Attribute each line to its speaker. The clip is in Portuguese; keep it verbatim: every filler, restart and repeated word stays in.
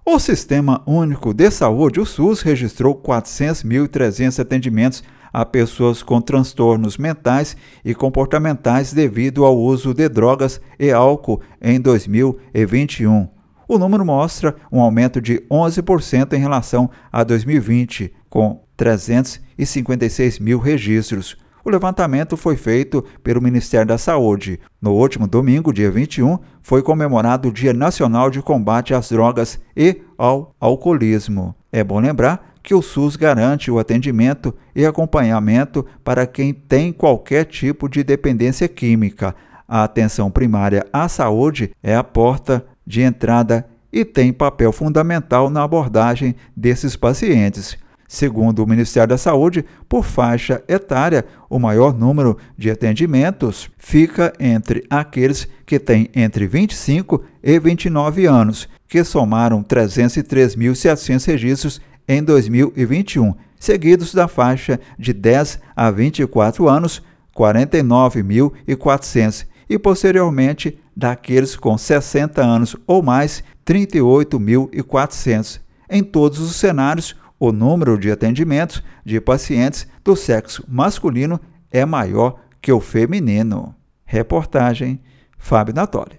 Speaker 1: O Sistema Único de Saúde, o SUS, registrou quatrocentos mil e trezentos atendimentos a pessoas com transtornos mentais e comportamentais devido ao uso de drogas e álcool em dois mil e vinte e um. O número mostra um aumento de onze por cento em relação a dois mil e vinte, com trezentos e cinquenta e seis mil registros. O levantamento foi feito pelo Ministério da Saúde. No último domingo, dia vinte e um, foi comemorado o Dia Nacional de Combate às Drogas e ao Alcoolismo. É bom lembrar que o SUS garante o atendimento e acompanhamento para quem tem qualquer tipo de dependência química. A atenção primária à saúde é a porta de entrada e tem papel fundamental na abordagem desses pacientes. Segundo o Ministério da Saúde, por faixa etária, o maior número de atendimentos fica entre aqueles que têm entre vinte e cinco e vinte e nove anos, que somaram trezentos e três mil e setecentos registros em dois mil e vinte e um, seguidos da faixa de dez a vinte e quatro anos, quarenta e nove mil e quatrocentos, e posteriormente daqueles com sessenta anos ou mais, trinta e oito mil e quatrocentos. Em todos os cenários, o número de atendimentos de pacientes do sexo masculino é maior que o feminino. Reportagem Fábio Natoli.